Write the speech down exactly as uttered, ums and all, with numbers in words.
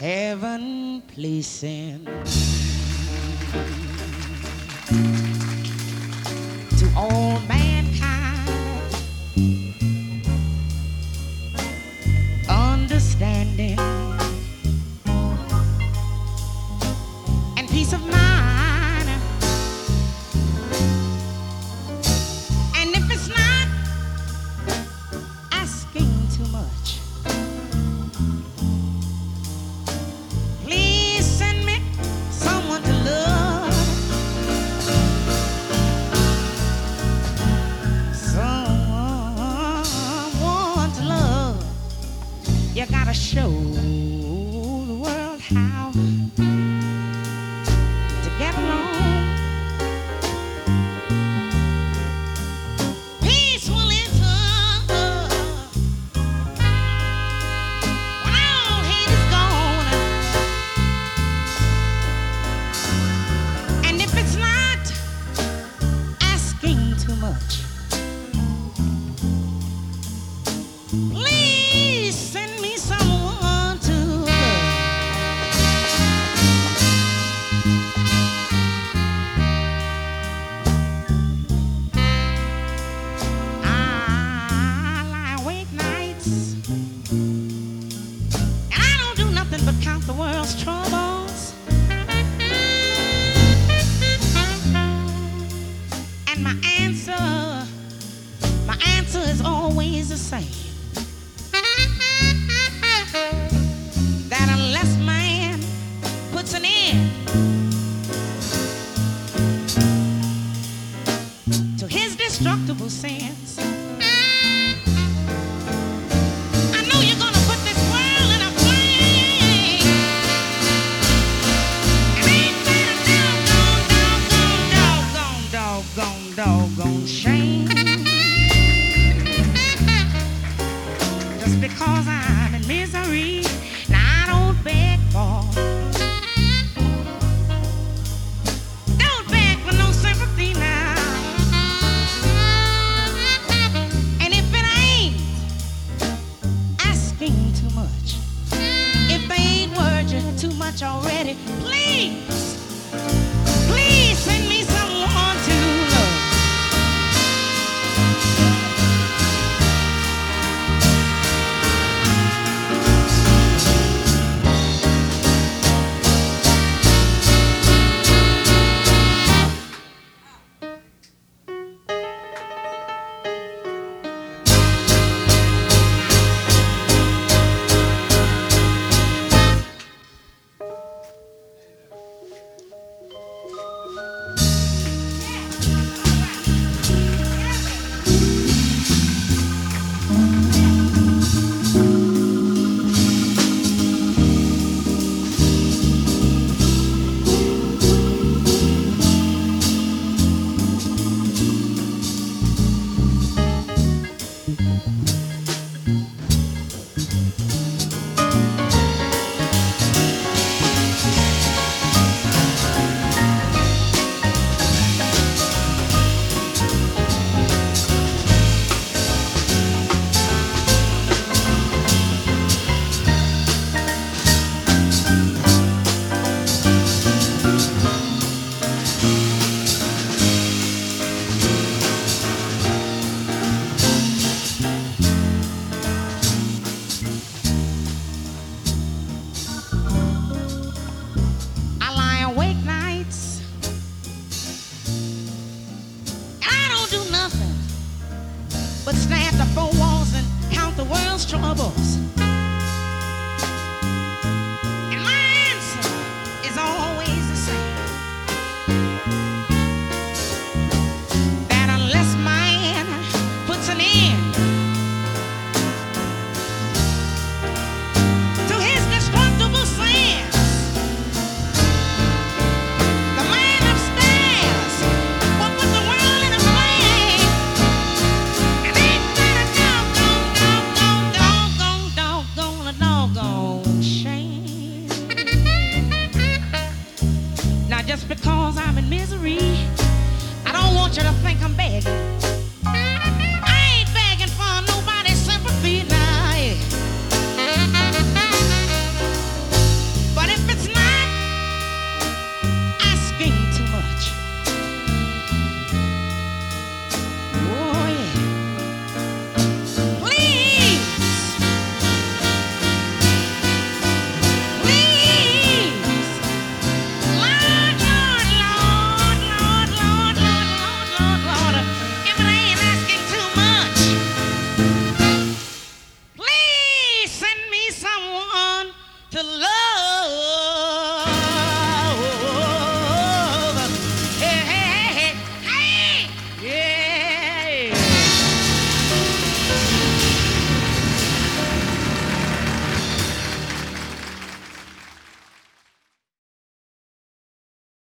heaven placing to all mankind understanding and peace of mind. And if it's not asking too much, please send me someone to love, someone to love. You gotta show the world how to get along. Peaceful is love. When all hate is gone, and if it's not asking too much, please send me someone to love. I lie awake nights, and I don't do nothing but count the world's troubles. And my answer, my answer is always the same. That unless man puts an end to his destructible sins, I know you're gonna put this world in a flame. And ain't that a doggone, doggone, doggone, doggone, doggone shame? Just because I'm in misery, and I don't beg for, don't beg for no sympathy now. And if it ain't asking too much, if they ain't words you too much already, please, please send me someone to love. I lie awake nights, and I don't do nothing but stand at the four walls and count the world's troubles.